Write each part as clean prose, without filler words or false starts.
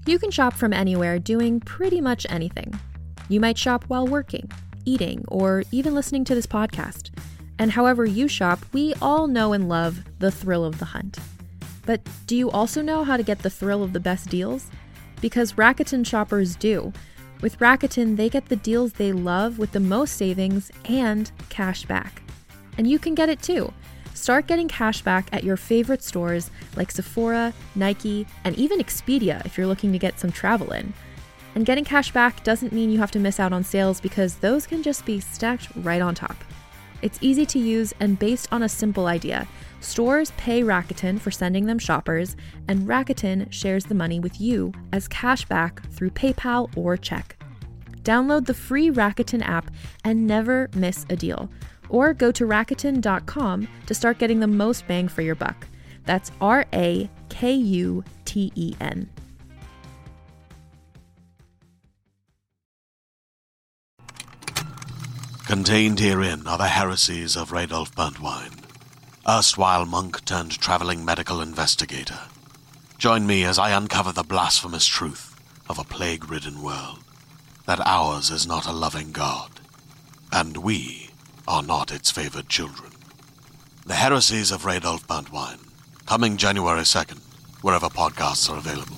You can shop from anywhere doing pretty much anything. You might shop while working, eating, or even listening to this podcast. And however you shop, we all know and love the thrill of the hunt. But do you also know how to get the thrill of the best deals? Because Rakuten shoppers do. With Rakuten, they get the deals they love with the most savings and cash back. And you can get it too. Start getting cash back at your favorite stores like Sephora, Nike, and even Expedia if you're looking to get some travel in. And getting cash back doesn't mean you have to miss out on sales because those can just be stacked right on top. It's easy to use and based on a simple idea. Stores pay Rakuten for sending them shoppers, and Rakuten shares the money with you as cash back through PayPal or check. Download the free Rakuten app and never miss a deal. Or go to Rakuten.com to start getting the most bang for your buck. That's Rakuten. Contained herein are the heresies of Radolf Burntwine, erstwhile monk turned traveling medical investigator. Join me as I uncover the blasphemous truth of a plague-ridden world, that ours is not a loving God, and we are not its favored children. The Heresies of Radolf Burntwine, coming January 2nd, wherever podcasts are available.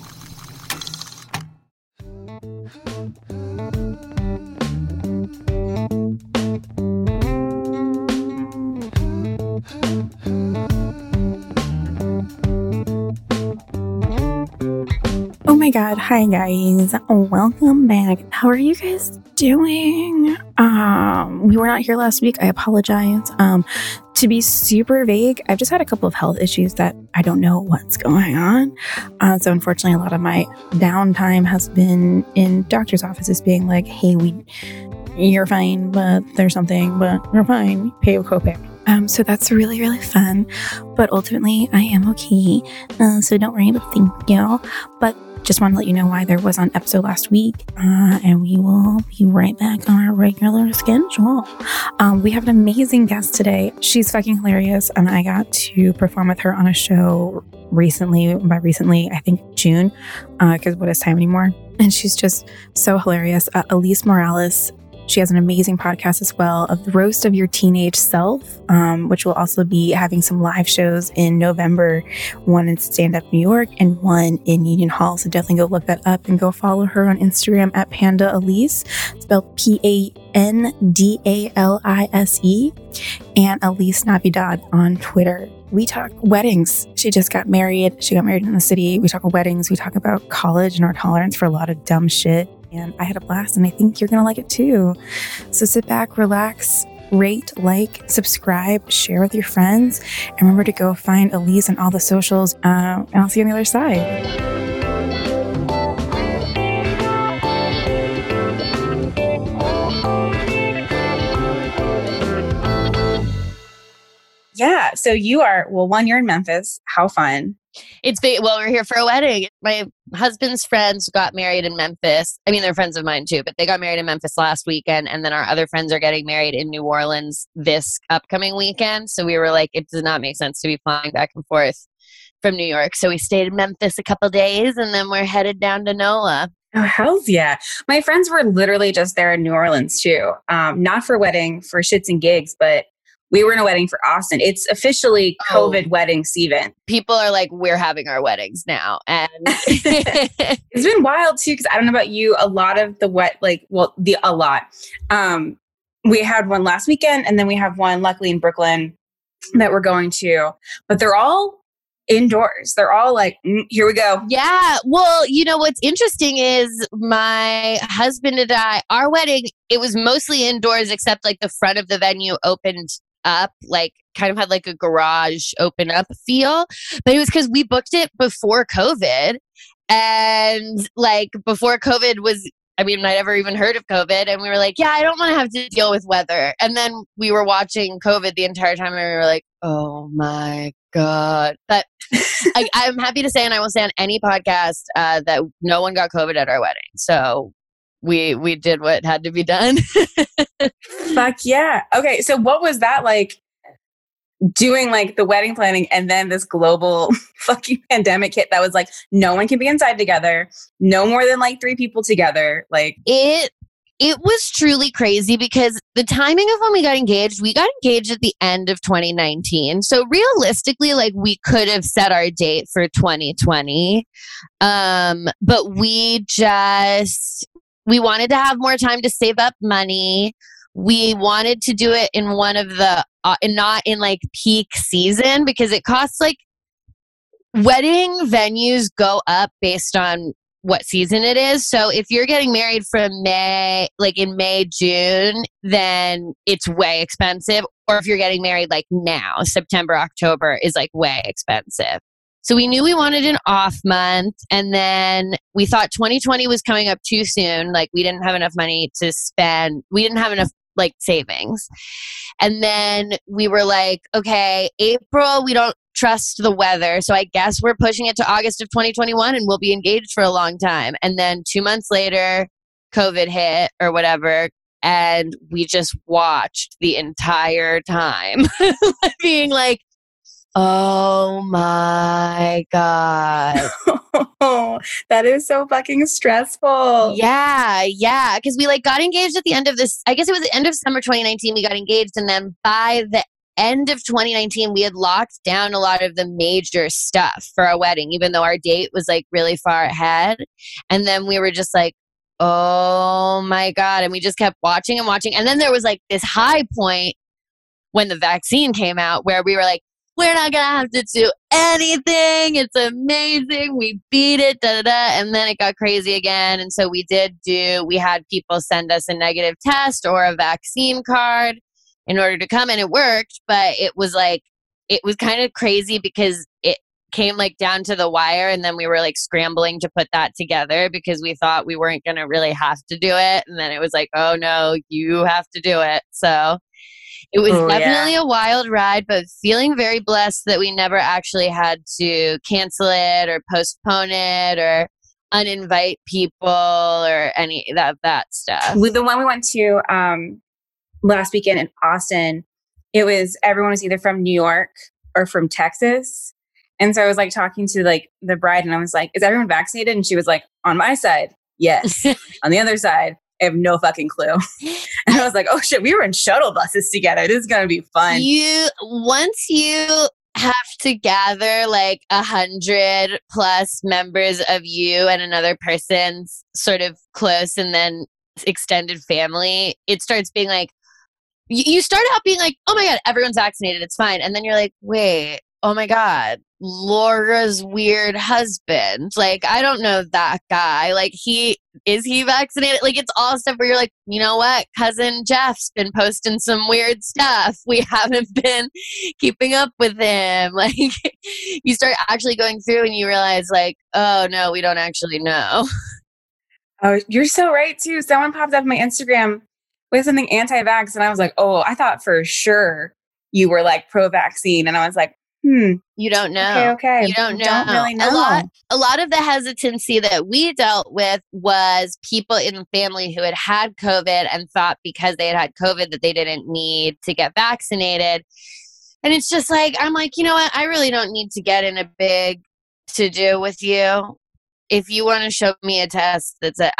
Oh my god, hi guys, welcome back. How are you guys doing? We were not here last week, I apologize. To be super vague, I've just had a couple of health issues that I don't know what's going on. So unfortunately, a lot of my downtime has been in doctor's offices being like, hey, you're fine, but there's something, but you're fine, pay a copay. So that's really, really fun, but ultimately I am okay. So don't worry, but thank you. But just want to let you know why there was an episode last week, and we will be right back on our regular schedule. We have an amazing guest today. She's fucking hilarious, and I got to perform with her on a show recently. By recently, I think June, because what is time anymore? And she's just so hilarious. Elise Morales. She has an amazing podcast as well of the Roast of Your Teenage Self, which will also be having some live shows in November, one in Stand Up New York and one in Union Hall. So definitely go look that up and go follow her on Instagram at Panda Elise, spelled PANDALISE, and Elise Navidad on Twitter. We talk weddings. She just got married. She got married in the city. We talk weddings. We talk about college and our tolerance for a lot of dumb shit. And I had a blast, and I think you're going to like it too. So sit back, relax, rate, like, subscribe, share with your friends, and remember to go find Elise on all the socials, and I'll see you on the other side. Yeah, so you are, you're in Memphis. How fun. We're here for a wedding. My husband's friends got married in Memphis. I mean, they're friends of mine too, but they got married in Memphis last weekend. And then our other friends are getting married in New Orleans this upcoming weekend. So we were like, it does not make sense to be flying back and forth from New York. So we stayed in Memphis a couple days, and then we're headed down to NOLA. Oh, hells yeah. My friends were literally just there in New Orleans too. Not for a wedding, for shits and gigs, but we were in a wedding for Austin. It's officially COVID wedding season. People are like, we're having our weddings now. And it's been wild too, because I don't know about you, a lot of we had one last weekend, and then we have one luckily in Brooklyn that we're going to, but they're all indoors. They're all like, here we go. Yeah. Well, you know, what's interesting is my husband and I, our wedding, it was mostly indoors, except like the front of the venue opened up, like kind of had like a garage open up feel, but it was because we booked it before COVID, and like before COVID was, I mean, I'd never even heard of COVID, and we were like, yeah, I don't want to have to deal with weather. And then we were watching COVID the entire time, and we were like, oh my God. But I'm happy to say, and I will say on any podcast, that no one got COVID at our wedding. So we did what had to be done. Fuck yeah. Okay, so what was that like? doing like the wedding planning, and then this global fucking pandemic hit that was like, no one can be inside together, no more than like 3 people together. Like it was truly crazy because the timing of when we got engaged at the end of 2019. So realistically, like we could have set our date for 2020. But we wanted to have more time to save up money. We wanted to do it in one of the, not in like peak season, because it costs like, wedding venues go up based on what season it is. So if you're getting married from May, like in May, June, then it's way expensive. Or if you're getting married like now, September, October is like way expensive. So we knew we wanted an off month, and then we thought 2020 was coming up too soon. Like we didn't have enough money to spend. We didn't have enough like savings. And then we were like, okay, April, we don't trust the weather. So I guess we're pushing it to August of 2021 and we'll be engaged for a long time. And then 2 months later, COVID hit or whatever. And we just watched the entire time being like, oh my God. That is so fucking stressful. Yeah. Because we like got engaged at the end of this, I guess it was the end of summer 2019, we got engaged. And then by the end of 2019, we had locked down a lot of the major stuff for our wedding, even though our date was like really far ahead. And then we were just like, oh my God. And we just kept watching and watching. And then there was like this high point when the vaccine came out where we were like, we're not going to have to do anything. It's amazing. We beat it. Da, da, da. And then it got crazy again. And so we had people send us a negative test or a vaccine card in order to come, and it worked. But it was kind of crazy because it came like down to the wire, and then we were like scrambling to put that together because we thought we weren't going to really have to do it. And then it was like, oh no, you have to do it. So it was definitely a wild ride, but feeling very blessed that we never actually had to cancel it or postpone it or uninvite people or any of that stuff. With the one we went to last weekend in Austin, everyone was either from New York or from Texas. And so I was like talking to like the bride, and I was like, is everyone vaccinated? And she was like, on my side, yes. On the other side, I have no fucking clue. And I was like, oh shit, we were in shuttle buses together. This is going to be fun. Once you have to gather like 100 plus members of you and another person's sort of close and then extended family, it starts being like, you start out being like, oh my God, everyone's vaccinated. It's fine. And then you're like, wait, oh my God, Laura's weird husband. Like, I don't know that guy. Like, is he vaccinated? Like, it's all stuff where you're like, you know what? Cousin Jeff's been posting some weird stuff. We haven't been keeping up with him. Like, you start actually going through and you realize like, oh no, we don't actually know. Oh, you're so right too. Someone popped up on my Instagram with something anti-vax, and I was like, oh, I thought for sure you were like pro-vaccine. And I was like, you don't know. Okay. You don't know. Don't really know. A lot of the hesitancy that we dealt with was people in the family who had COVID and thought because they had COVID that they didn't need to get vaccinated. And it's just like, I'm like, you know what? I really don't need to get in a big to-do with you. If you want to show me a test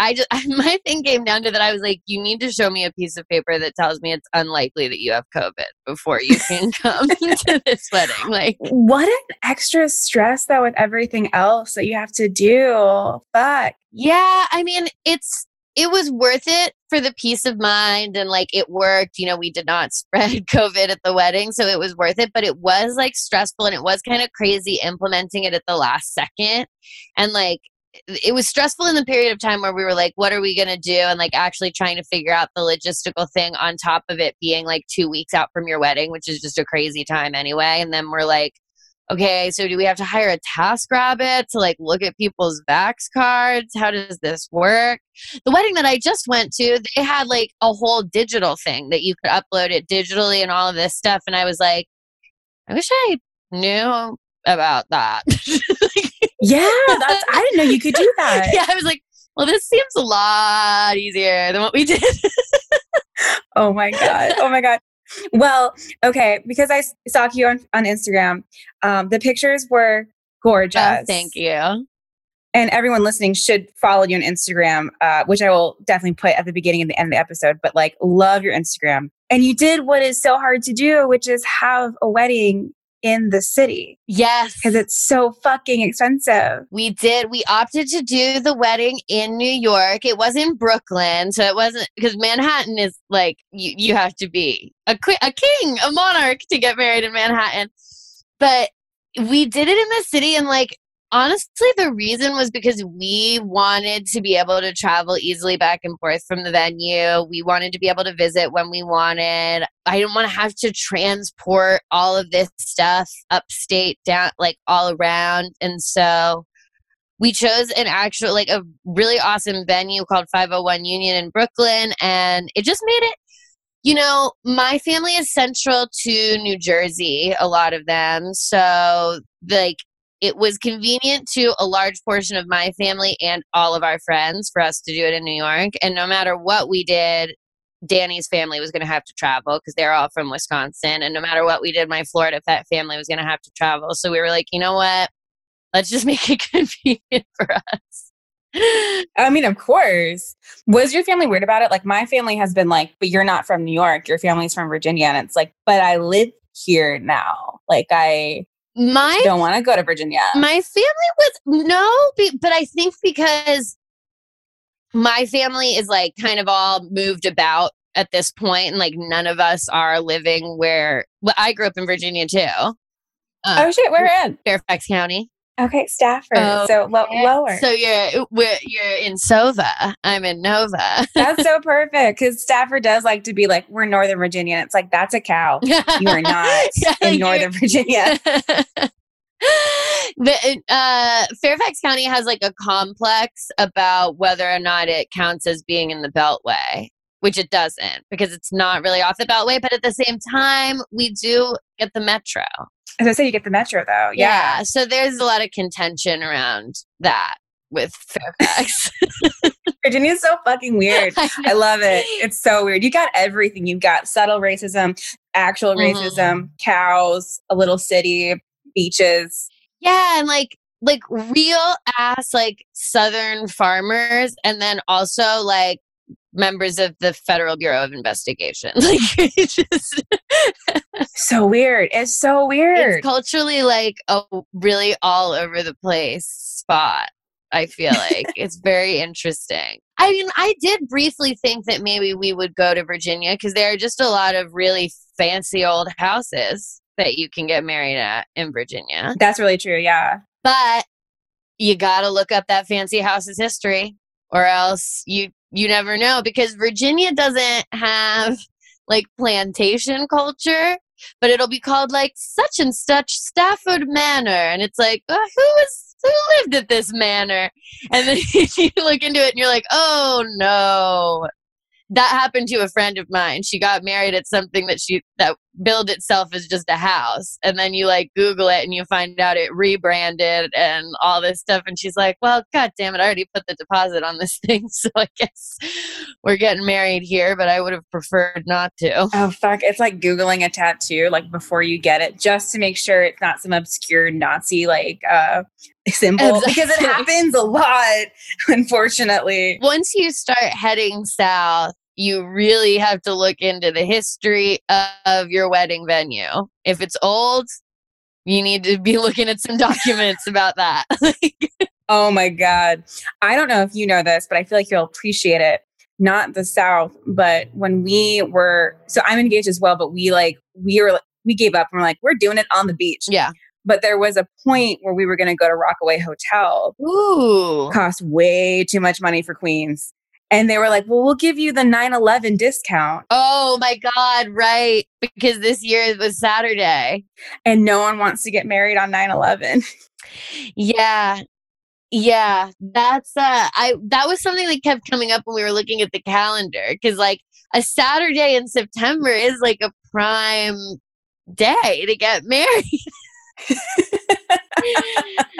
my thing came down to that. I was like, you need to show me a piece of paper that tells me it's unlikely that you have COVID before you can come to this wedding. Like, what an extra stress though with everything else that you have to do. Fuck. Yeah. I mean, it was worth it for the peace of mind, and like it worked. You know, we did not spread COVID at the wedding, so it was worth it, but it was like stressful, and it was kind of crazy implementing it at the last second. And like, it was stressful in the period of time where we were like, what are we going to do? And like actually trying to figure out the logistical thing on top of it being like 2 weeks out from your wedding, which is just a crazy time anyway. And then we're like, okay, so do we have to hire a TaskRabbit to like look at people's vax cards? How does this work? The wedding that I just went to, they had like a whole digital thing that you could upload it digitally and all of this stuff. And I was like, I wish I knew about that. Yeah, I didn't know you could do that. Yeah, I was like, well, this seems a lot easier than what we did. Oh my God. Well, okay, because I stalk you on Instagram, the pictures were gorgeous. Oh, thank you. And everyone listening should follow you on Instagram, which I will definitely put at the beginning and the end of the episode. But like, love your Instagram. And you did what is so hard to do, which is have a wedding in the city. Yes. Because it's so fucking expensive. We did. We opted to do the wedding in New York. It was in Brooklyn. So it wasn't, because Manhattan is like, you have to be a king, a monarch to get married in Manhattan. But we did it in the city, and like, honestly, the reason was because we wanted to be able to travel easily back and forth from the venue. We wanted to be able to visit when we wanted. I didn't want to have to transport all of this stuff upstate down, like all around. And so we chose an actual, like a really awesome venue called 501 Union in Brooklyn. And it just made it, you know, my family is central to New Jersey, a lot of them. So like, it was convenient to a large portion of my family and all of our friends for us to do it in New York. And no matter what we did, Danny's family was going to have to travel because they're all from Wisconsin. And no matter what we did, my Florida family was going to have to travel. So we were like, you know what? Let's just make it convenient for us. I mean, of course. Was your family weird about it? Like, my family has been like, but you're not from New York. Your family's from Virginia. And it's like, but I live here now. Like, I don't want to go to Virginia. My family was, but I think because my family is like kind of all moved about at this point, and like none of us are living where, well, I grew up in Virginia too. Oh shit, where in? Fairfax County. Okay, Stafford. So lower. So you're in Sova. I'm in Nova. That's so perfect, because Stafford does like to be like, we're Northern Virginia. And it's like, that's a cow. You are not in Northern Virginia. Fairfax County has like a complex about whether or not it counts as being in the Beltway, which it doesn't, because it's not really off the Beltway. But at the same time, we do get the Metro. As I said, you get the Metro, though. Yeah. So there's a lot of contention around that with Fairfax. Virginia's so fucking weird. I love it. It's so weird. You got everything. You've got subtle racism, actual racism, cows, a little city, beaches. Yeah, and like real ass like Southern farmers, and then also like members of the Federal Bureau of Investigation. Like, it's just so weird. It's so weird. It's culturally like a really all over the place spot. I feel like it's very interesting. I mean, I did briefly think that maybe we would go to Virginia because there are just a lot of really fancy old houses that you can get married at in Virginia. That's really true. Yeah. But you got to look up that fancy house's history, or else you never know, because Virginia doesn't have like plantation culture, but it'll be called like such and such Stafford Manor. And it's like, who lived at this manor? And then you look into it and you're like, oh no. That happened to a friend of mine. She got married at something that billed itself as just a house. And then you like Google it and you find out it rebranded and all this stuff. And she's like, well, God damn it, I already put the deposit on this thing. So I guess we're getting married here, but I would have preferred not to. Oh, fuck. It's like Googling a tattoo, like before you get it, just to make sure it's not some obscure Nazi, like, symbol. Exactly. Because it happens a lot, unfortunately. Once you start heading south, you really have to look into the history of your wedding venue. If it's old, you need to be looking at some documents about that. Oh my God. I don't know if you know this, but I feel like you'll appreciate it. Not the South, but when we were, so I'm engaged as well, but we gave up and we're like, we're doing it on the beach. Yeah. But there was a point where we were going to go to Rockaway Hotel. Ooh. Cost way too much money for Queens. And they were like, well, we'll give you the 9/11 discount. Oh my God, right. Because this year it was Saturday. And no one wants to get married on 9/11. Yeah. Yeah. That's that was something that kept coming up when we were looking at the calendar. Because like a Saturday in September is like a prime day to get married.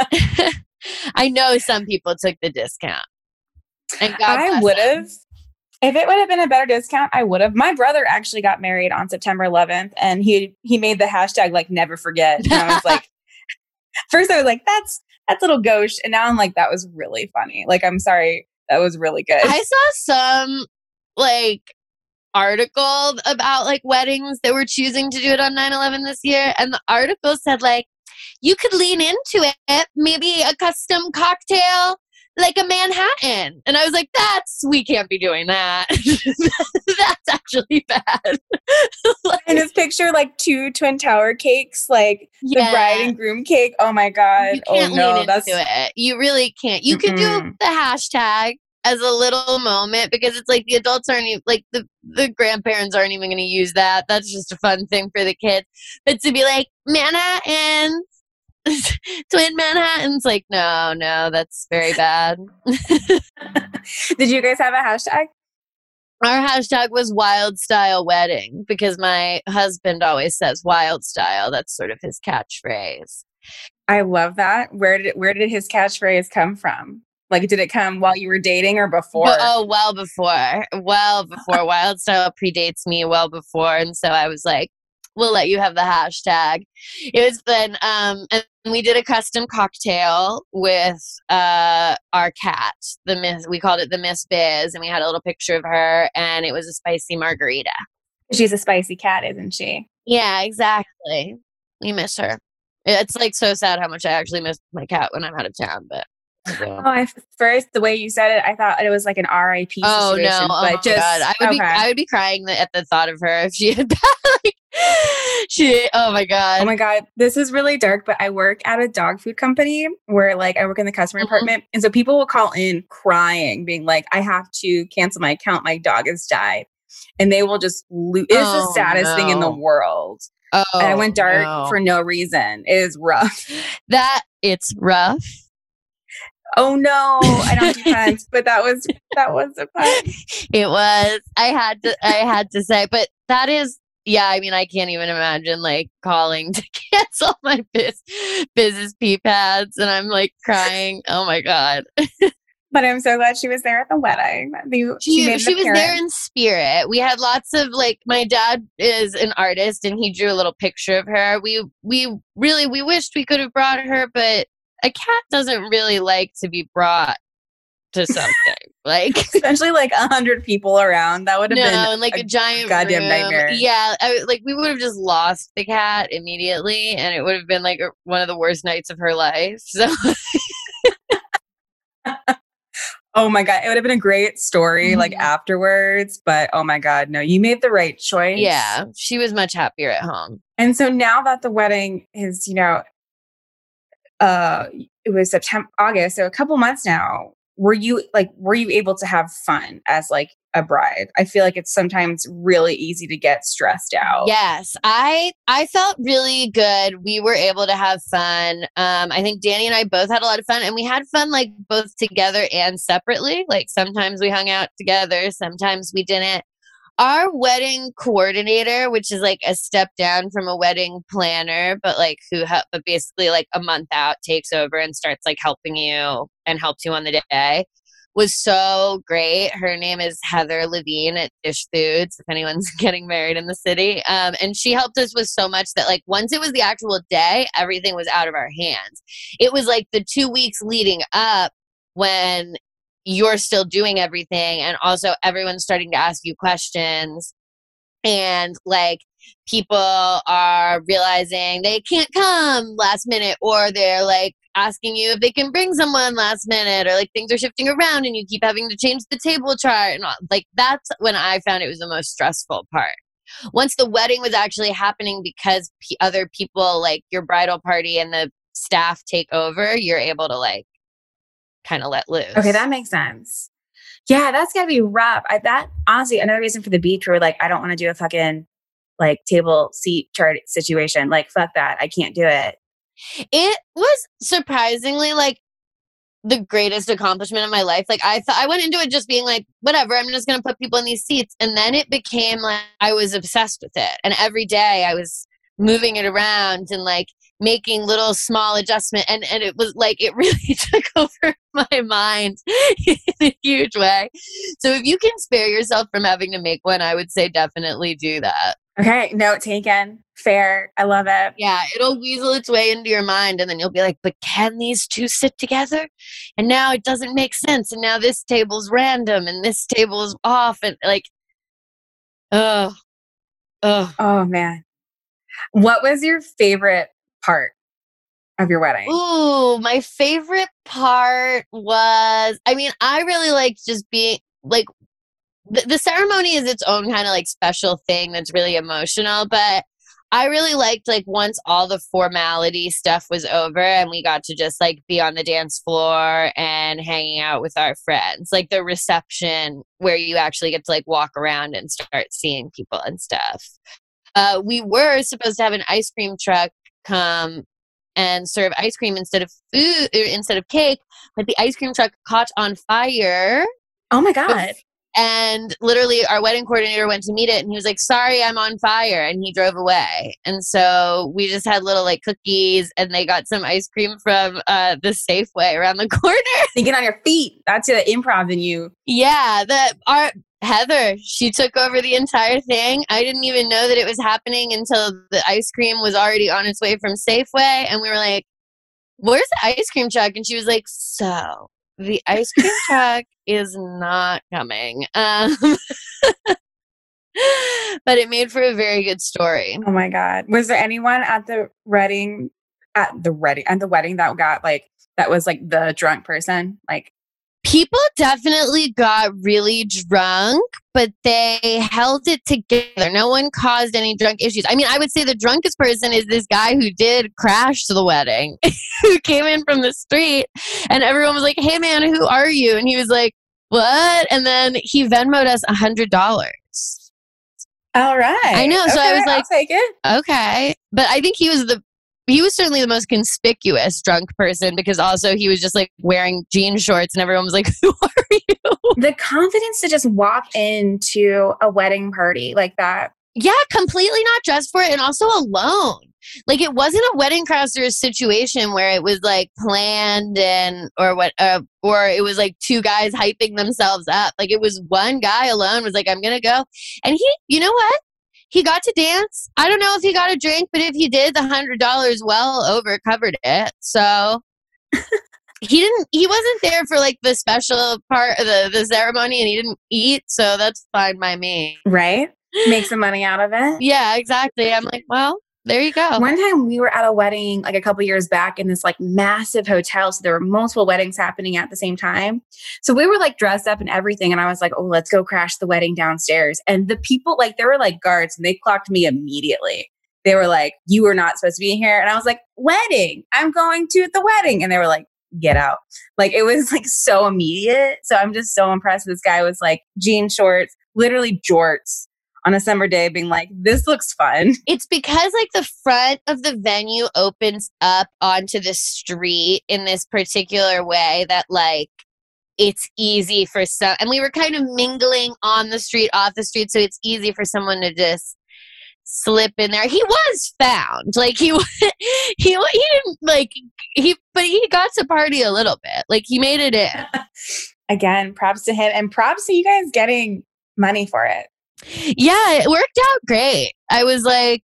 I know some people took the discount. And I would have. If it would have been a better discount, I would have. My brother actually got married on September 11th, and he made the hashtag like never forget. And I was like, first I was like, that's a little gauche, and now I'm like, that was really funny. Like, I'm sorry, that was really good. I saw some like article about like weddings that were choosing to do it on 9/11 this year, and the article said like you could lean into it, maybe a custom cocktail like a Manhattan. And I was like, we can't be doing that. That's actually bad. Like, and this picture, like 2 Twin Tower cakes, like the bride and groom cake. Oh my God. You can't lean into it. You really can't. You can do the hashtag as a little moment because it's like the adults aren't even, like the grandparents aren't even going to use that. That's just a fun thing for the kids. But to be like, Manhattan, twin Manhattans, like, no, that's very bad. Did you guys have a hashtag? Our hashtag was wild style wedding because my husband always says wild style. That's sort of his catchphrase. I love that. Where did his catchphrase come from? Like, did it come while you were dating or before? Well before. Wild style predates me well before. And so I was like, we'll let you have the hashtag. It was then, and we did a custom cocktail with our cat. We called it the Miss Biz, and we had a little picture of her, and it was a spicy margarita. She's a spicy cat, isn't she? Yeah, exactly. We miss her. It's like so sad how much I actually miss my cat when I'm out of town, but. First, the way you said it, I thought it was like an RIP situation. Oh no! But God. I would be crying at the thought of her if she had oh my God. This is really dark, but I work at a dog food company where like I work in the customer department, and so people will call in crying, being like, "I have to cancel my account. My dog has died," and they will just lose. It's the saddest thing in the world. And I went dark for no reason. It is rough. It's rough. Oh no, I don't do puns, but that was a pun. It was. I had to say, but that is, yeah, I mean, I can't even imagine like calling to cancel my business pee pads and I'm like crying. Oh my God. But I'm so glad she was there at the wedding. She was there in spirit. We had lots of like, my dad is an artist and he drew a little picture of her. We wished we could have brought her, but a cat doesn't really like to be brought to something. Like, especially like 100 people around. That would have been like a giant goddamn room. nightmare. Yeah, we would have just lost the cat immediately, and it would have been like one of the worst nights of her life. So, oh my God, it would have been a great story like afterwards. But oh my God, no, you made the right choice. Yeah, she was much happier at home. And so now that the wedding is, it was August, so a couple months now. Were you able to have fun as like a bride? I feel like it's sometimes really easy to get stressed out. Yes, I felt really good. We were able to have fun. I think Danny and I both had a lot of fun, and we had fun like both together and separately. Like sometimes we hung out together, sometimes we didn't. Our wedding coordinator, which is like a step down from a wedding planner, but basically like a month out takes over and starts like helping you and helps you on the day, was so great. Her name is Heather Levine at Dish Foods, if anyone's getting married in the city. And she helped us with so much that like once it was the actual day, everything was out of our hands. It was like the 2 weeks leading up when you're still doing everything, and also everyone's starting to ask you questions, and like people are realizing they can't come last minute, or they're like asking you if they can bring someone last minute, or like things are shifting around and you keep having to change the table chart, and all. Like that's when I found it was the most stressful part. Once the wedding was actually happening, because other people like your bridal party and the staff take over, you're able to like kind of let loose. Okay, that makes sense. Yeah, that's gotta be rough. That honestly, another reason for the beach where like I don't want to do a fucking like table seat chart situation. Like fuck that, I can't do it. It was surprisingly like the greatest accomplishment of my life. Like I went into it just being like, whatever, I'm just gonna put people in these seats, and then it became like I was obsessed with it, and every day I was moving it around and like making little small adjustment, and it was like it really took over my mind in a huge way. So if you can spare yourself from having to make one, I would say definitely do that. Okay, note taken. Fair. I love it. Yeah, it'll weasel its way into your mind, and then you'll be like, but can these two sit together? And now it doesn't make sense, and now this table's random and this table is off, and like, oh man. What was your favorite part of your wedding? Ooh, my favorite part was, I mean, I really liked just being like, the ceremony is its own kind of like special thing that's really emotional, but I really liked like once all the formality stuff was over and we got to just like be on the dance floor and hanging out with our friends, like the reception where you actually get to like walk around and start seeing people and stuff. We were supposed to have an ice cream truck come and serve ice cream instead of food, instead of cake, but the ice cream truck caught on fire. Oh my God. And literally our wedding coordinator went to meet it and he was like, sorry, I'm on fire. And he drove away. And so we just had little like cookies and they got some ice cream from the Safeway around the corner. Thinking on your feet. That's the improv in you. Yeah. Our Heather, she took over the entire thing. I didn't even know that it was happening until the ice cream was already on its way from Safeway. And we were like, where's the ice cream truck? And she was like, so the ice cream truck is not coming. But it made for a very good story. Oh my God. Was there anyone at the wedding that got like, that was like the drunk person? Like, people definitely got really drunk, but they held it together. No one caused any drunk issues. I mean, I would say the drunkest person is this guy who did crash the wedding, who came in from the street and everyone was like, hey man, who are you? And he was like, what? And then he Venmo'd us $100. All right. I know. So I was like, I'll take it. Okay. But I think he was certainly the most conspicuous drunk person because also he was just like wearing jean shorts and everyone was like, who are you? The confidence to just walk into a wedding party like that. Yeah, completely not dressed for it and also alone. Like it wasn't a Wedding Crafters situation where it was like planned or it was like two guys hyping themselves up. Like it was one guy alone was like, I'm going to go. And he, you know what? He got to dance. I don't know if he got a drink, but if he did, the $100 well over covered it. So he wasn't there for like the special part of the ceremony and he didn't eat. So that's fine by me. Right? Make some money out of it. Yeah, exactly. I'm like, well, there you go. One time we were at a wedding like a couple years back in this like massive hotel. So there were multiple weddings happening at the same time. So we were like dressed up and everything. And I was like, oh, let's go crash the wedding downstairs. And the people like, there were like guards and they clocked me immediately. They were like, you were not supposed to be here. And I was like, wedding, I'm going to the wedding. And they were like, get out. Like it was like so immediate. So I'm just so impressed. This guy was like jean shorts, literally jorts, on a summer day being like, this looks fun. It's because like the front of the venue opens up onto the street in this particular way that like it's easy for some, and we were kind of mingling on the street, off the street. So it's easy for someone to just slip in there. He was found. Like he didn't like, but he got to party a little bit. Like he made it in. Again, props to him and props to you guys getting money for it. Yeah, it worked out great. I was like,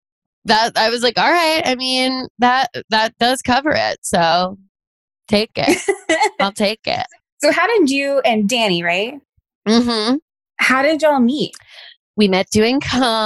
all right. I mean, that does cover it. So take it. I'll take it. So how did you and Danny, right? Mm-hmm. How did y'all meet? We met doing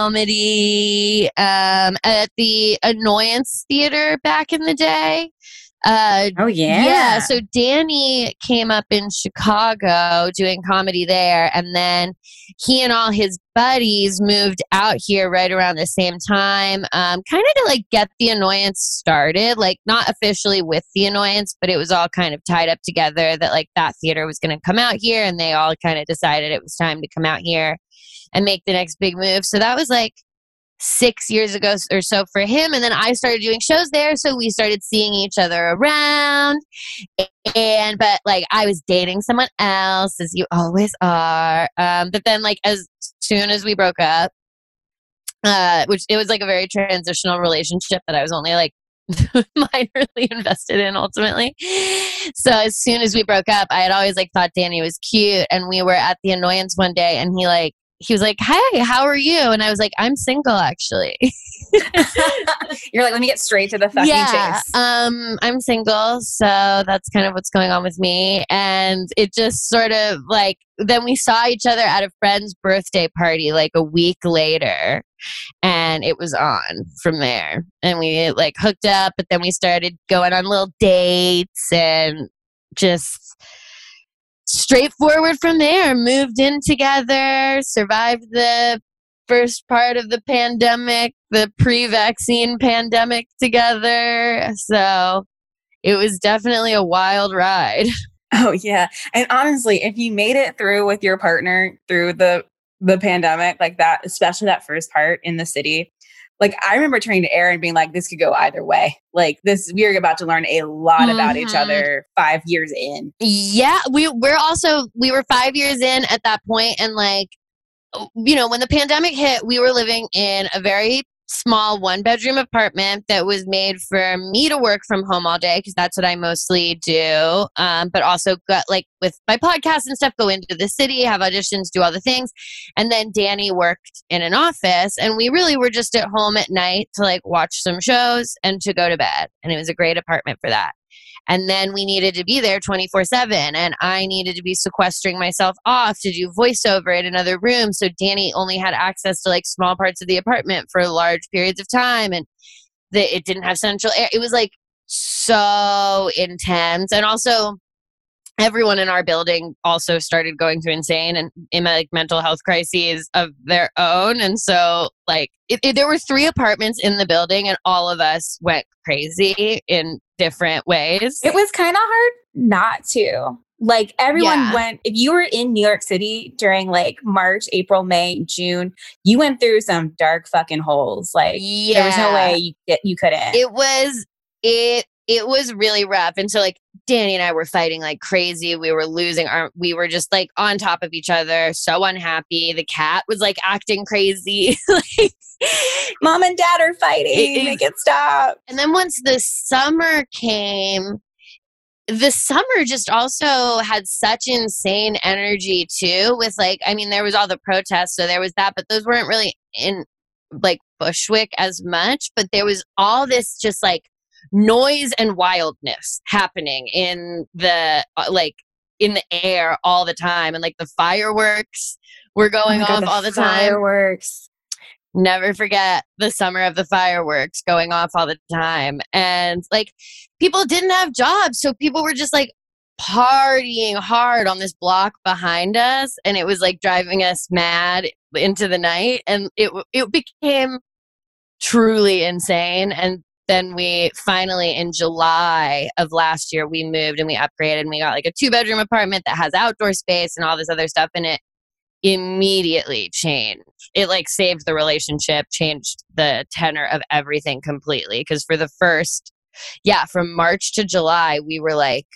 comedy at the Annoyance Theater back in the day. Oh, yeah. Yeah. So Danny came up in Chicago doing comedy there. And then he and all his buddies moved out here right around the same time, kind of to like get the Annoyance started, like not officially with the Annoyance, but it was all kind of tied up together that like that theater was going to come out here. And they all kind of decided it was time to come out here and make the next big move. So that was like 6 years ago or so for him. And then I started doing shows there. So we started seeing each other around. But like I was dating someone else, as you always are. But then like as soon as we broke up, which it was like a very transitional relationship that I was only like minorly invested in ultimately. So as soon as we broke up, I had always like thought Danny was cute, and we were at the Annoyance one day, and he was like, "Hi, how are you?" And I was like, "I'm single, actually." You're like, let me get straight to the fucking chase. I'm single, so that's kind of what's going on with me. And it just sort of like, then we saw each other at a friend's birthday party like a week later, and it was on from there. And we like hooked up, but then we started going on little dates and just straightforward from there. Moved in together, survived the first part of the pandemic, the pre-vaccine pandemic together. So it was definitely a wild ride. Oh yeah. And honestly, if you made it through with your partner through the pandemic like that, especially that first part in the city, like I remember turning to Erin being like, this could go either way. Like this, we were about to learn a lot about each other 5 years in. Yeah. We were 5 years in at that point, and like, you know, when the pandemic hit, we were living in a very small 1-bedroom apartment that was made for me to work from home all day, because that's what I mostly do. But also got like with my podcast and stuff, go into the city, have auditions, do all the things. And then Danny worked in an office, and we really were just at home at night to like watch some shows and to go to bed. And it was a great apartment for that. And then we needed to be there 24/7, and I needed to be sequestering myself off to do voiceover in another room. So Danny only had access to like small parts of the apartment for large periods of time, and it didn't have central air. It was like so intense. And also everyone in our building also started going through insane and in like mental health crises of their own. And so like there were 3 apartments in the building, and all of us went crazy in different ways. It was kind of hard not to. Like everyone went, if you were in New York City during like March, April, May, June, you went through some dark fucking holes. Like there was no way you couldn't. It was really rough. And so like Danny and I were fighting like crazy. We were we were just like on top of each other, so unhappy. The cat was like acting crazy. Like Mom and Dad are fighting. Make it stop. And then once the summer came, the summer just also had such insane energy too, with like, I mean, there was all the protests, so there was that, but those weren't really in like Bushwick as much, but there was all this just like noise and wildness happening in the like in the air all the time, and like the fireworks were going off all the time. Fireworks. Never forget the summer of the fireworks going off all the time. And like people didn't have jobs, so people were just like partying hard on this block behind us, and it was like driving us mad into the night, and it became truly insane. And then we finally, in July of last year, we moved and we upgraded, and we got like a 2-bedroom apartment that has outdoor space and all this other stuff in it. Immediately changed. It like saved the relationship, changed the tenor of everything completely. Because for the first, from March to July, we were like,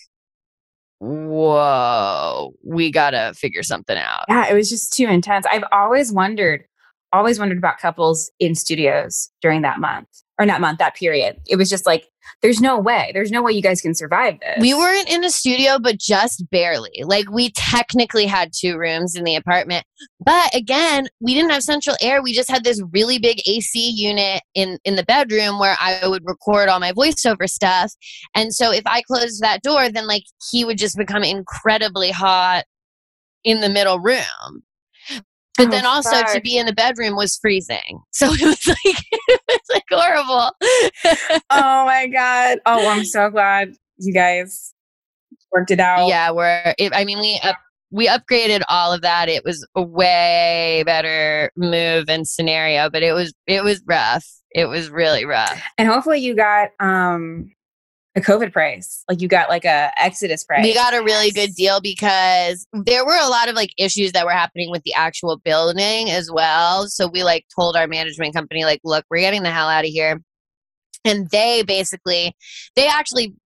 whoa, we gotta figure something out. Yeah, it was just too intense. I've always wondered about couples in studios during that month. Or not month, that period. It was just like, there's no way you guys can survive this. We weren't in a studio, but just barely. Like we technically had 2 rooms in the apartment. But again, we didn't have central air. We just had this really big AC unit in the bedroom where I would record all my voiceover stuff. And so if I closed that door, then like he would just become incredibly hot in the middle room. But then also to be in the bedroom was freezing. So it was like horrible. Oh my God. Oh, I'm so glad you guys worked it out. Yeah, we upgraded all of that. It was a way better move and scenario, but it was rough. It was really rough. And hopefully you got a COVID price. Like you got like a Exodus price. We got a really good deal because there were a lot of like issues that were happening with the actual building as well. So we like told our management company, like, look, we're getting the hell out of here. And they actually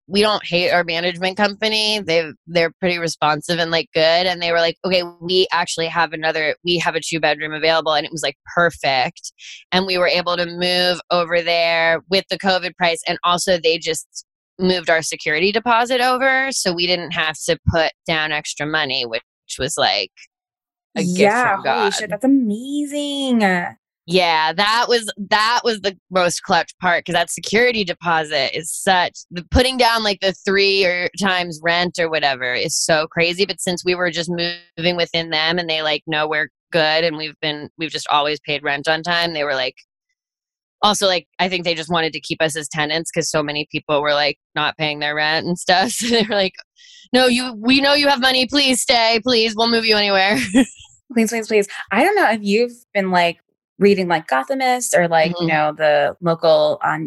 we don't hate our management company. They're pretty responsive and like good. And they were like, okay, we actually have a 2-bedroom available. And it was like perfect. And we were able to move over there with the COVID price. And also they just moved our security deposit over. So we didn't have to put down extra money, which was like a gift from God. Holy shit, that's amazing. Yeah, that was the most clutch part, because that security deposit is the putting down like the 3 times rent or whatever is so crazy. But since we were just moving within them and they like know we're good and we've just always paid rent on time, they were like, also like I think they just wanted to keep us as tenants because so many people were like not paying their rent and stuff. So they were like, no, we know you have money, please stay, please, we'll move you anywhere. Please. I don't know if you've been like reading like Gothamist or like, you know, the local on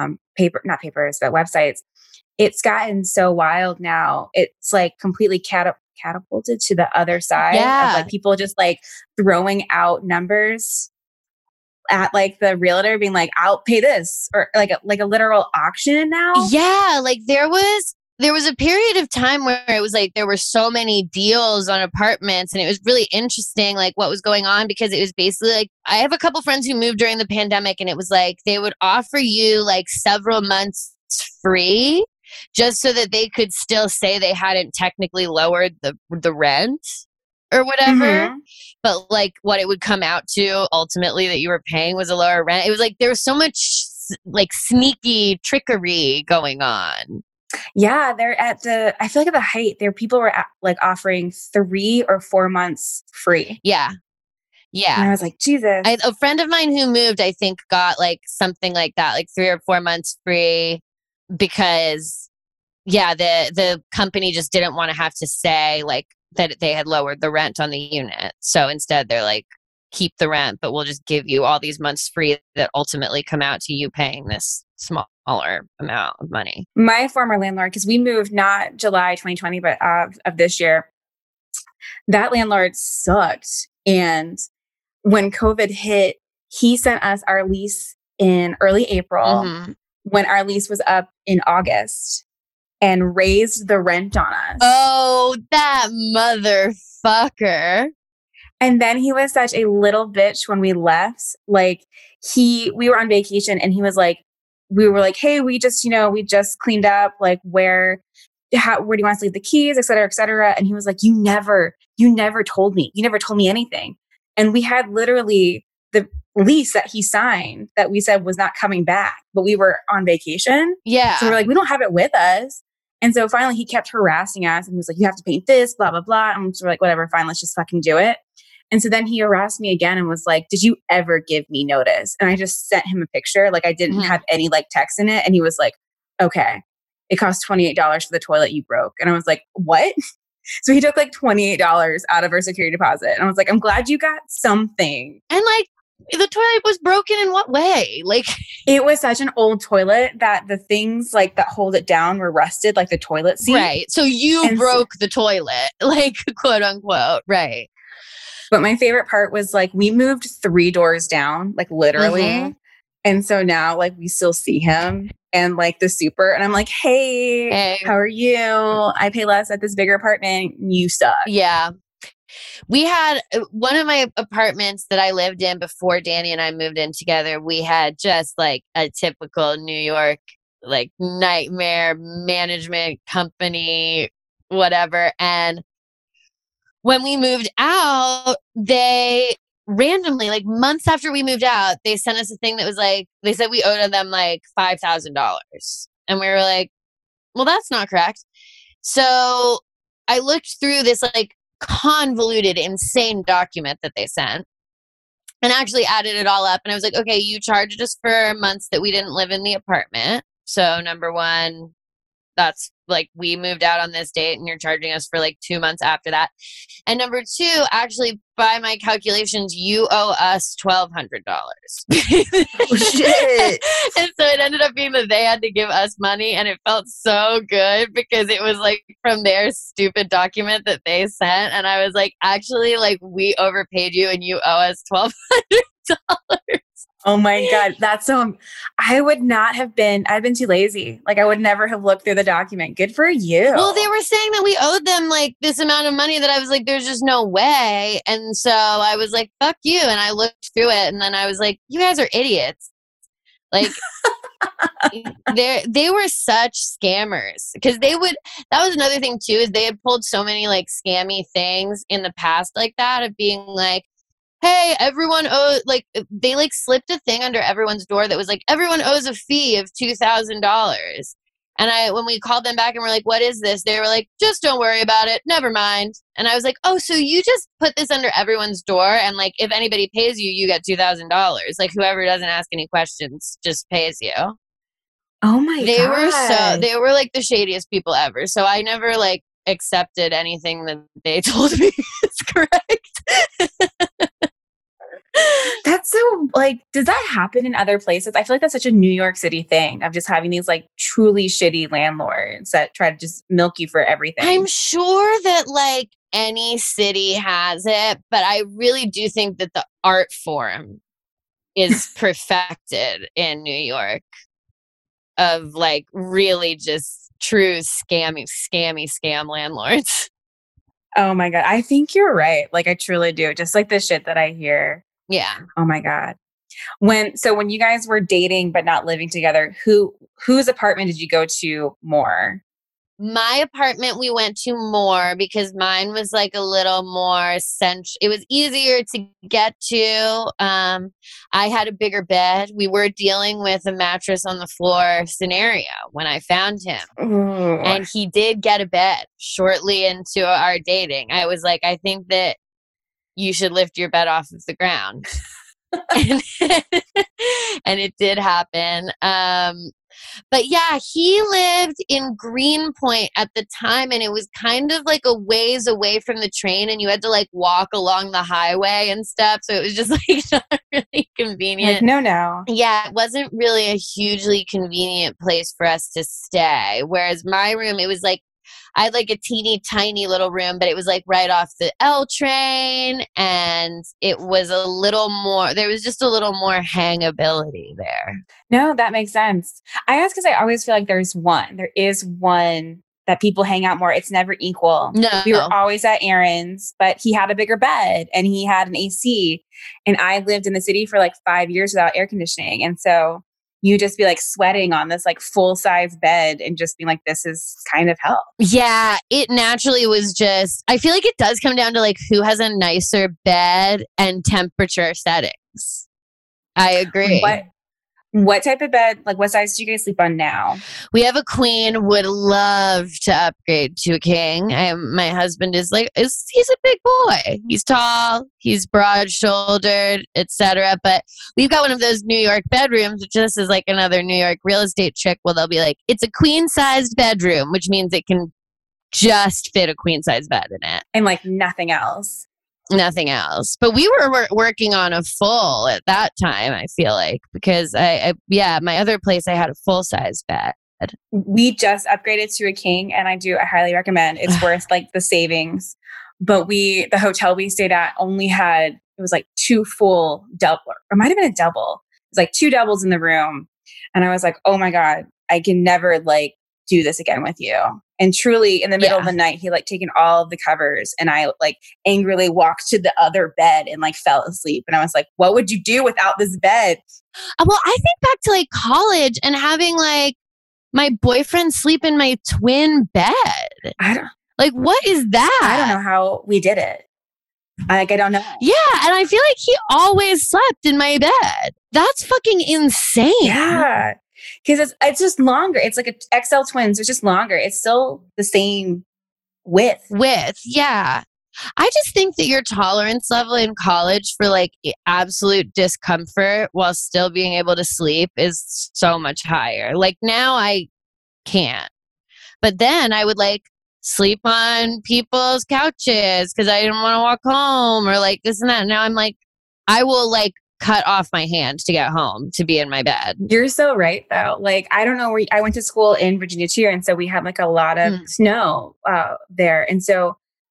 not papers, but websites. It's gotten so wild now. It's like completely catapulted to the other side of like people just like throwing out numbers at like the realtor being like, I'll pay this, or like a literal auction now. Yeah. Like there was a period of time where it was like there were so many deals on apartments, and it was really interesting like what was going on, because it was basically like I have a couple friends who moved during the pandemic, and it was like they would offer you like several months free just so that they could still say they hadn't technically lowered the rent or whatever. But like what it would come out to ultimately that you were paying was a lower rent. It was like there was so much like sneaky trickery going on. Yeah, I feel like at the height there, people were like offering 3 or 4 months free. Yeah. And I was like, Jesus. A friend of mine who moved, I think, got like something like that, like 3 or 4 months free, because the company just didn't want to have to say like that they had lowered the rent on the unit. So instead they're like, keep the rent, but we'll just give you all these months free that ultimately come out to you paying this smaller amount of money. My former landlord, because we moved not July 2020, but of this year, that landlord sucked. And when COVID hit, he sent us our lease in early April when our lease was up in August, and raised the rent on us. Oh, that motherfucker. And then he was such a little bitch when we left. Like we were on vacation, and he was like, we were like, hey, we just cleaned up, like where do you want us to leave the keys, et cetera, et cetera. And he was like, you never told me. You never told me anything. And we had literally the lease that he signed that we said was not coming back, but we were on vacation. Yeah. So we're like, we don't have it with us. And so finally he kept harassing us, and he was like, you have to paint this, blah, blah, blah. And so we're like, whatever, fine, let's just fucking do it. And so then he harassed me again and was like, did you ever give me notice? And I just sent him a picture. Like I didn't have any like text in it. And he was like, okay, it cost $28 for the toilet you broke. And I was like, what? So he took like $28 out of our security deposit. And I was like, I'm glad you got something. And like the toilet was broken in what way? Like it was such an old toilet that the things like that hold it down were rusted, like the toilet seat. Right. So you broke the toilet, like quote unquote. Right. But my favorite part was like we moved 3 doors down, like literally. And so now like we still see him and like the super. And I'm like, hey, how are you? I pay less at this bigger apartment. You suck. Yeah. We had one of my apartments that I lived in before Danny and I moved in together. We had just like a typical New York, like nightmare management company, whatever. And when we moved out, they randomly, like months after we moved out, they sent us a thing that was like, they said we owed them like $5,000. And we were like, well, that's not correct. So I looked through this like convoluted, insane document that they sent and actually added it all up. And I was like, okay, you charged us for months that we didn't live in the apartment. So number one, that's like we moved out on this date and you're charging us for like 2 months after that. And number two, actually by my calculations, you owe us $1,200. Oh, shit. And so it ended up being that they had to give us money, and it felt so good because it was like from their stupid document that they sent. And I was like, actually, like we overpaid you and you owe us $1,200. Oh my God. That's so, I would not have been, I've been too lazy. Like I would never have looked through the document. Good for you. Well, they were saying that we owed them like this amount of money that I was like, there's just no way. And so I was like, fuck you. And I looked through it and then I was like, you guys are idiots. Like they were such scammers because that was another thing too, is they had pulled so many like scammy things in the past like that of being like, hey, everyone owes, like, they like slipped a thing under everyone's door that was like, everyone owes a fee of $2,000. And when we called them back and we're like, what is this? They were like, just don't worry about it. Never mind. And I was like, oh, so you just put this under everyone's door. And like, if anybody pays you, you get $2,000. Like whoever doesn't ask any questions just pays you. Oh my God. They were like the shadiest people ever. So I never like accepted anything that they told me is correct. That's so like, does that happen in other places? I feel like that's such a New York City thing of just having these like truly shitty landlords that try to just milk you for everything. I'm sure that like any city has it, but I really do think that the art form is perfected in New York of like really just true scam landlords. Oh my God. I think you're right. Like I truly do. Just like the shit that I hear. Yeah. Oh my God. When you guys were dating but not living together, whose apartment did you go to more? My apartment we went to more because mine was like a little more it was easier to get to. I had a bigger bed. We were dealing with a mattress on the floor scenario when I found him. Ooh. And he did get a bed shortly into our dating. I was like, I think that you should lift your bed off of the ground. and it did happen. But yeah, he lived in Greenpoint at the time, and it was kind of like a ways away from the train, and you had to like walk along the highway and stuff. So it was just like not really convenient. Like, no. Yeah, it wasn't really a hugely convenient place for us to stay. Whereas my room, it was like, I had like a teeny tiny little room, but it was like right off the L train, and it was there was just a little more hangability there. No, that makes sense. I ask because I always feel like there is one that people hang out more. It's never equal. No. We were always at Aaron's, but he had a bigger bed and he had an AC, and I lived in the city for like 5 years without air conditioning. And so you just be like sweating on this like full size bed and just being like, this is kind of hell. Yeah, it naturally was just, I feel like it does come down to like who has a nicer bed and temperature settings. I agree. What type of bed, like what size do you guys sleep on now? We have a queen, would love to upgrade to a king. My husband is like, he's a big boy. He's tall, he's broad shouldered, etc. But we've got one of those New York bedrooms, which this is like another New York real estate trick. Well, they'll be like, it's a queen sized bedroom, which means it can just fit a queen size bed in it. And like nothing else. Nothing else. But we were working on a full at that time, I feel like, because my other place, I had a full size bed. We just upgraded to a king, and I highly recommend. It's worth like the savings. But the hotel we stayed at only had, it was like 2 full double, or it might've been a double. It was like 2 doubles in the room. And I was like, oh my God, I can never like do this again with you. And truly in the middle of the night, he like taken all of the covers, and I like angrily walked to the other bed and like fell asleep. And I was like, what would you do without this bed? Well, I think back to like college and having like my boyfriend sleep in my twin bed. Like, what is that? I don't know how we did it. I don't know. Yeah. And I feel like he always slept in my bed. That's fucking insane. Yeah. Because it's just longer. It's like a XL twins. It's just longer. It's still the same width. Yeah. I just think that your tolerance level in college for like absolute discomfort while still being able to sleep is so much higher. Like now I can't. But then I would like sleep on people's couches because I didn't want to walk home or like this and that. Now I'm like, I will like cut off my hand to get home to be in my bed. You're so right though. Like, I don't know where I went to school in Virginia too. And so we had like a lot of snow there. And so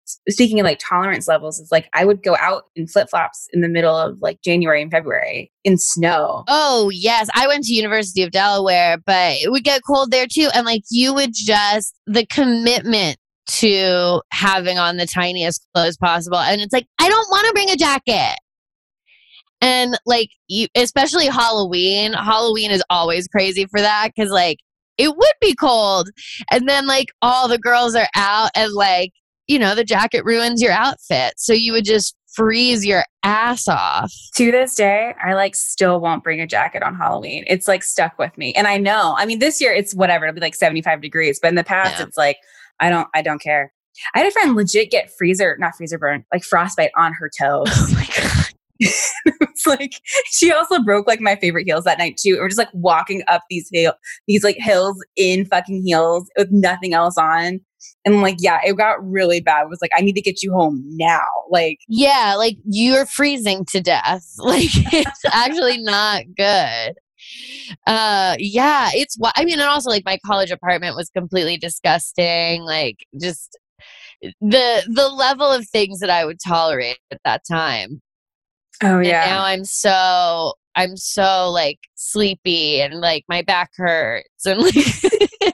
speaking of like tolerance levels, it's like I would go out in flip-flops in the middle of like January and February in snow. Oh, yes. I went to University of Delaware, but it would get cold there too. And like you would just, the commitment to having on the tiniest clothes possible. And it's like, I don't want to bring a jacket. And like, especially Halloween is always crazy for that because like it would be cold. And then like all the girls are out and like, the jacket ruins your outfit. So you would just freeze your ass off. To this day, I like still won't bring a jacket on Halloween. It's like stuck with me. And I know, I mean, this year it's whatever. It'll be like 75 degrees. But in the past, It's like, I don't care. I had a friend legit get not freezer burn, like frostbite on her toes. Oh my God. It's like, she also broke like my favorite heels that night too. We're just like walking up these like hills in fucking heels with nothing else on. And like, yeah, it got really bad. It was like, I need to get you home now. Like, yeah, like you're freezing to death. Like it's actually not good. Yeah, and also like my college apartment was completely disgusting. Like just the level of things that I would tolerate at that time. Oh yeah. And now I'm so like sleepy and like my back hurts and like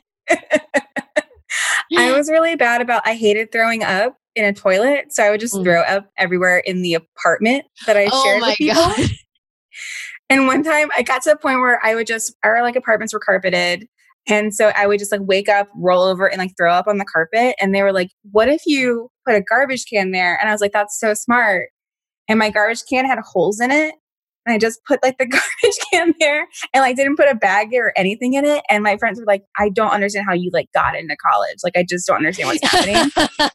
I was really bad about, I hated throwing up in a toilet. So I would just throw up everywhere in the apartment that I shared with people. God. And one time I got to the point where our like apartments were carpeted. And so I would just like wake up, roll over and like throw up on the carpet. And they were like, what if you put a garbage can there? And I was like, that's so smart. And my garbage can had holes in it. And I just put like the garbage can there and like didn't put a bag there or anything in it. And my friends were like, I don't understand how you like got into college. Like, I just don't understand what's happening.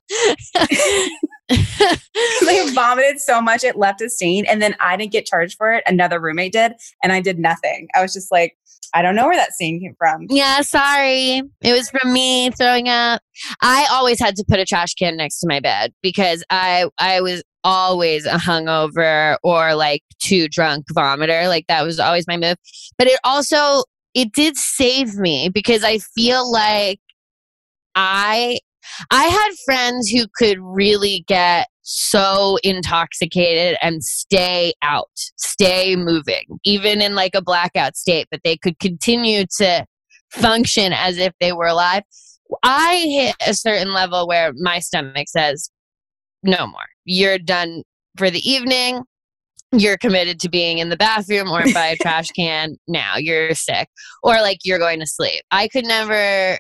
They vomited so much it left a stain. And then I didn't get charged for it. Another roommate did. And I did nothing. I was just like, I don't know where that stain came from. Yeah, sorry. It was from me throwing up. I always had to put a trash can next to my bed because I was always a hungover or like too drunk vomiter. Like that was always my move. But it did save me because I feel like I had friends who could really get so intoxicated and stay moving, even in like a blackout state, but they could continue to function as if they were alive. I hit a certain level where my stomach says, no more. You're done for the evening. You're committed to being in the bathroom or by a trash can. Now you're sick or like you're going to sleep. I could never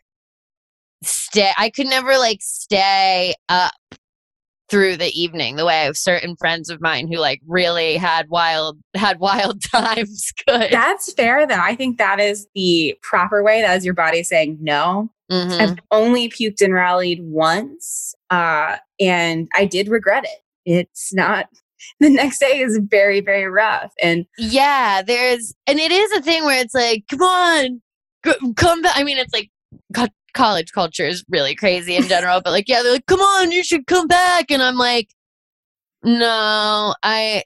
like stay up through the evening the way certain friends of mine who like really had wild times could. That's fair though. I think that is the proper way. That is your body saying no. Mm-hmm. I've only puked and rallied once. And I did regret it. It's not, the next day is very, very rough. And yeah, it is a thing where it's like, come on, come back. I mean, it's like college culture is really crazy in general, but like, yeah, they're like, come on, you should come back. And I'm like, no, I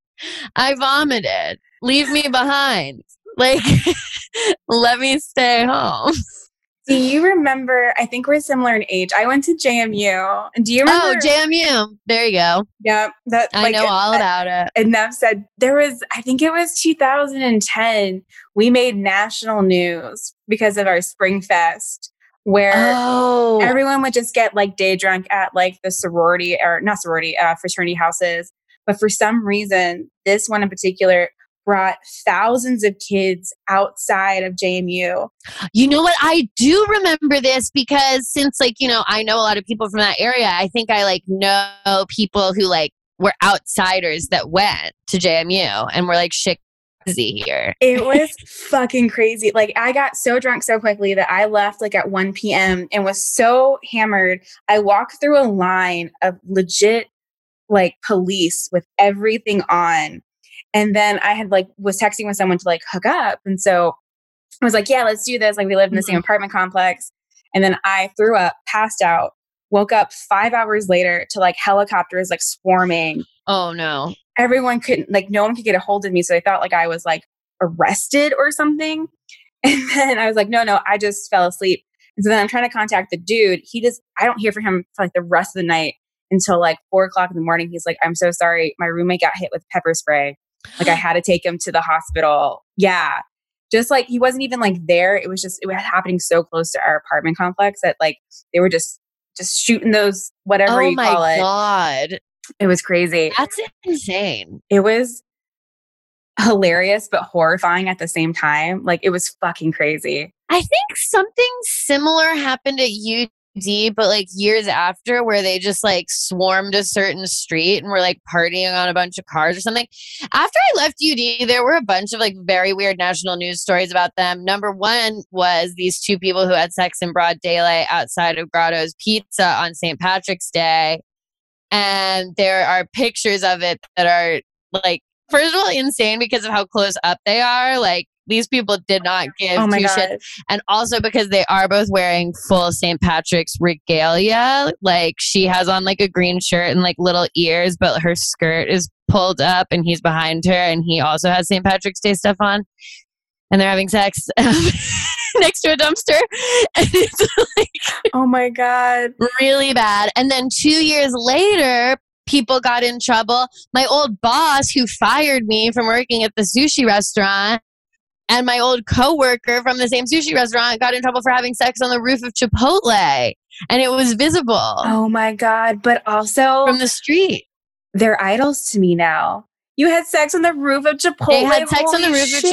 vomited. Leave me behind. Like, let me stay home. Do you remember, I think we're similar in age. I went to JMU. Do you remember? Oh, JMU. There you go. Yeah. I know all about it. And Nev said I think it was 2010, we made national news because of our Spring Fest where everyone would just get like day drunk at like the fraternity houses. But for some reason, this one in particular brought thousands of kids outside of JMU. You know what? I do remember this because since like, I know a lot of people from that area. I think I like know people who like were outsiders that went to JMU and were like shit crazy here. It was fucking crazy. Like I got so drunk so quickly that I left like at 1 p.m. and was so hammered. I walked through a line of legit like police with everything on. And then I had was texting with someone to like hook up. And so I was like, yeah, let's do this. Like we lived in the same apartment complex. And then I threw up, passed out, woke up 5 hours later to like helicopters like swarming. Oh no. Everyone couldn't, like no one could get a hold of me. So they thought like I was like arrested or something. And then I was like, no, I just fell asleep. And so then I'm trying to contact the dude. I don't hear from him for like the rest of the night. until like 4:00 in the morning. He's like, I'm so sorry. My roommate got hit with pepper spray. Like I had to take him to the hospital. Yeah. Just like, he wasn't even like there. It was happening so close to our apartment complex that like, they were just shooting those, whatever you call it. Oh my God. It was crazy. That's insane. It was hilarious, but horrifying at the same time. Like it was fucking crazy. I think something similar happened at UD, but like years after, where they just like swarmed a certain street and were like partying on a bunch of cars or something. After I left UD, there were a bunch of like very weird national news stories about them. Number one was these two people who had sex in broad daylight outside of Grotto's Pizza on St. Patrick's Day. And there are pictures of it that are like, first of all, insane because of how close up they are. Like, these people did not give two shits. And also because they are both wearing full St. Patrick's regalia. Like, she has on like a green shirt and like little ears, but her skirt is pulled up and he's behind her and he also has St. Patrick's Day stuff on. And they're having sex next to a dumpster. And it's like, oh my God. Really bad. And then 2 years later, people got in trouble. My old boss who fired me from working at the sushi restaurant and my old coworker from the same sushi restaurant got in trouble for having sex on the roof of Chipotle. And it was visible. Oh my God. But also from the street. They're idols to me now. You had sex on the roof of Chipotle. They had sex on the roof of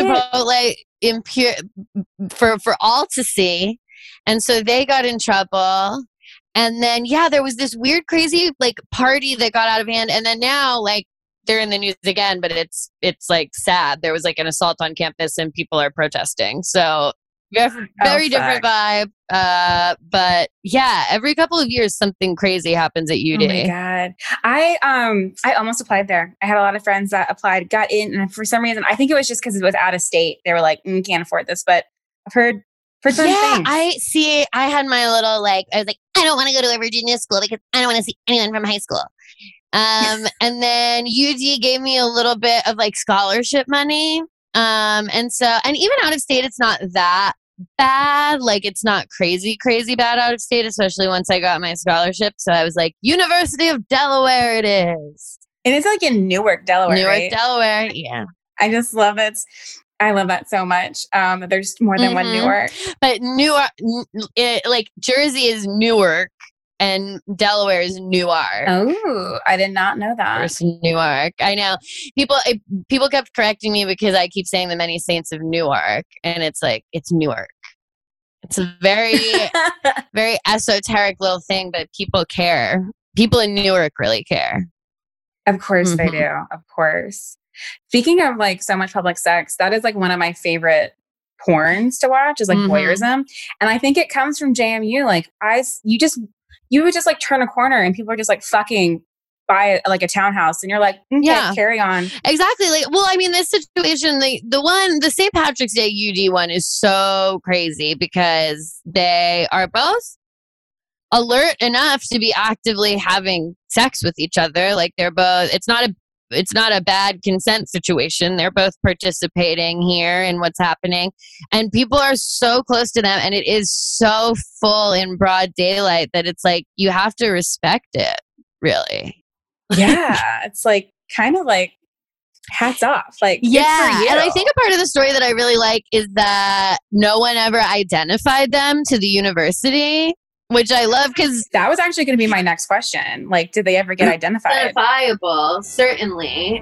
Chipotle for all to see. And so they got in trouble. And then, yeah, there was this weird, crazy like party that got out of hand. And then now, like, they're in the news again, but it's like sad. There was like an assault on campus and people are protesting. So very different vibe. But yeah, every couple of years, something crazy happens at UD. Oh my God. I almost applied there. I had a lot of friends that applied, got in. And for some reason, I think it was just because it was out of state. They were like, can't afford this. But I've heard things. I had my little like, I was like, I don't want to go to a Virginia school because I don't want to see anyone from high school. And then UD gave me a little bit of like scholarship money. And even out of state, it's not that bad. Like, it's not crazy bad out of state, especially once I got my scholarship. So I was like, University of Delaware it is. And it's like in Newark, Delaware, right? Delaware. Yeah. I just love it. I love that so much. There's more than one Newark. But Newark, like Jersey is Newark and Delaware is Newark. Oh, I did not know that. Versus Newark. I know. People kept correcting me because I keep saying the many saints of Newark. And it's like, it's Newark. It's a very, very esoteric little thing, but people care. People in Newark really care. Of course they do. Of course. Speaking of like so much public sex, that is like one of my favorite porns to watch is like voyeurism. And I think it comes from JMU. Like you would just like turn a corner and people are just like fucking by like a townhouse and you're like, okay, carry on. Exactly. Like, well, I mean, this situation, the St. Patrick's Day UD one is so crazy because they are both alert enough to be actively having sex with each other. Like they're both, it's not a bad consent situation. They're both participating here in what's happening. And people are so close to them and it is so full in broad daylight that it's like, you have to respect it, really. Yeah. It's like, kind of like hats off. Like, yeah. And I think a part of the story that I really like is that no one ever identified them to the university. Which I love because that was actually going to be my next question. Like, did they ever get identified? Identifiable, certainly.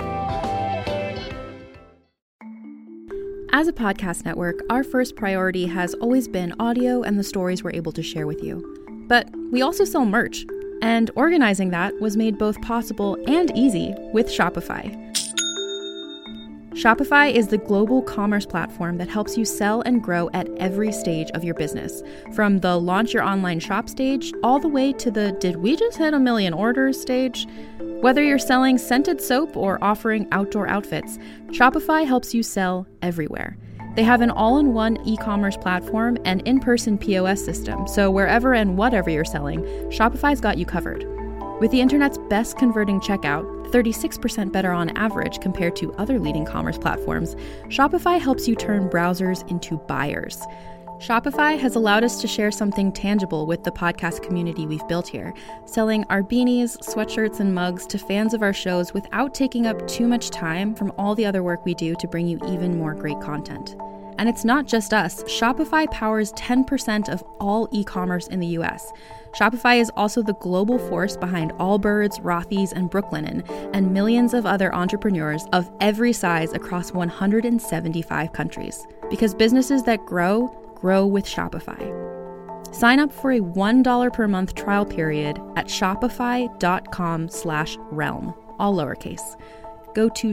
As a podcast network, our first priority has always been audio and the stories we're able to share with you. But we also sell merch, and organizing that was made both possible and easy with Shopify. Shopify is the global commerce platform that helps you sell and grow at every stage of your business, from the launch your online shop stage all the way to the did we just hit 1 million orders stage. Whether you're selling scented soap or offering outdoor outfits, Shopify helps you sell everywhere. They have an all-in-one e-commerce platform and in-person POS system, so wherever and whatever you're selling, Shopify's got you covered. With the internet's best converting checkout, 36% better on average compared to other leading commerce platforms, Shopify helps you turn browsers into buyers. Shopify has allowed us to share something tangible with the podcast community we've built here, selling our beanies, sweatshirts, and mugs to fans of our shows without taking up too much time from all the other work we do to bring you even more great content. And it's not just us. Shopify powers 10% of all e-commerce in the US. Shopify is also the global force behind Allbirds, Rothy's, and Brooklinen, and millions of other entrepreneurs of every size across 175 countries. Because businesses that grow with Shopify. Sign up for a $1 per month trial period at shopify.com/realm, all lowercase. Go to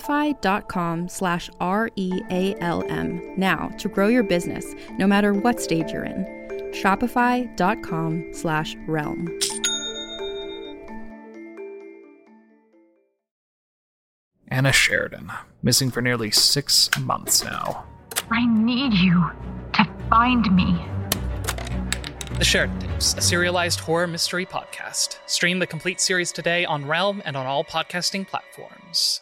shopify.com/REALM now to grow your business, no matter what stage you're in. Shopify.com/realm. Anna Sheridan, missing for nearly 6 months now. I need you to find me. The Sheridan Tapes, a serialized horror mystery podcast. Stream the complete series today on Realm and on all podcasting platforms.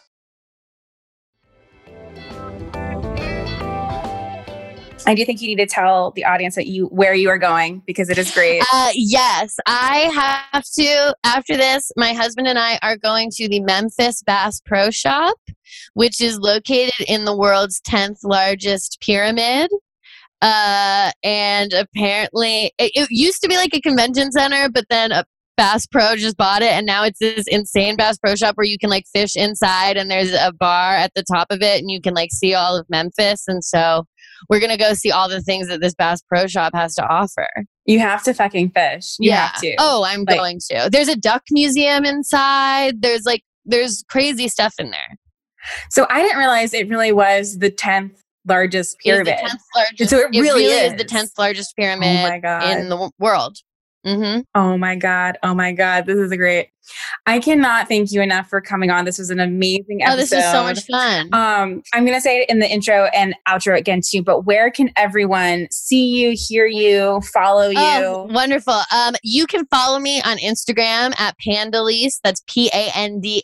I do think you need to tell the audience where you are going, because it is great. Yes, I have to. After this, my husband and I are going to the Memphis Bass Pro Shop, which is located in the world's 10th largest pyramid. And apparently, it used to be like a convention center, but then a Bass Pro just bought it, and now it's this insane Bass Pro Shop where you can like fish inside, and there's a bar at the top of it, and you can like see all of Memphis. And so we're gonna go see all the things that this Bass Pro Shop has to offer. You have to fucking fish. You have to. Oh, I'm going to. There's a duck museum inside. There's crazy stuff in there. So I didn't realize it really was the 10th largest pyramid. It's the 10th largest. So it really is the 10th largest pyramid in the world. Mm-hmm. Oh my God. This is great. I cannot thank you enough for coming on. This was an amazing episode. Oh, this was so much fun. I'm going to say it in the intro and outro again too, but where can everyone see you, hear you, follow you? Oh, wonderful. You can follow me on Instagram at Pandalise. That's Pandalise.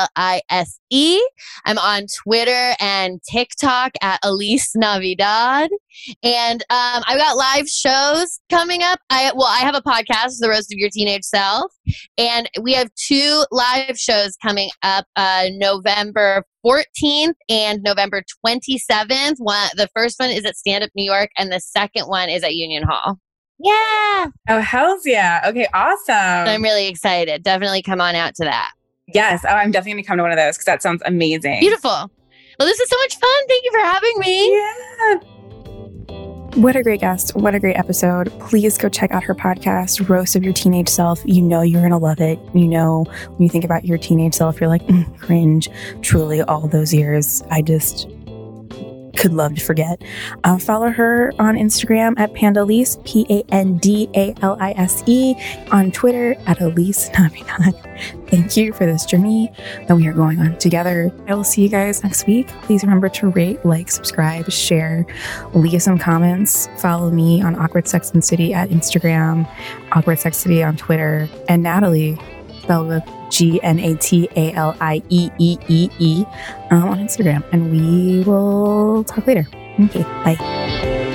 I'm on Twitter and TikTok at Elise Navidad. And I've got live shows coming up. I have a podcast, The Roast of Your Teenage Self. And we have 2 live shows coming up November 14th and November 27th. The first one is at Stand Up New York, and the second one is at Union Hall. Yeah. Oh, hells yeah. Okay, awesome. So I'm really excited. Definitely come on out to that. Yes. Oh, I'm definitely going to come to one of those because that sounds amazing. Beautiful. Well, this is so much fun. Thank you for having me. Yeah. What a great guest. What a great episode. Please go check out her podcast, Roast of Your Teenage Self. You know you're going to love it. You know, when you think about your teenage self, you're like, cringe. Truly, all those years, I just could love to forget. Follow her on Instagram at Pandalise, Pandalise, on Twitter at Elise Navidad. Thank you for this journey that we are going on together. I will see you guys next week. Please remember to rate, like, subscribe, share, leave some comments. Follow me on Awkward Sex and City at Instagram, Awkward Sex City on Twitter, and Natalie, spelled with GNATALIEEE on Instagram. And we will talk later. Okay, bye.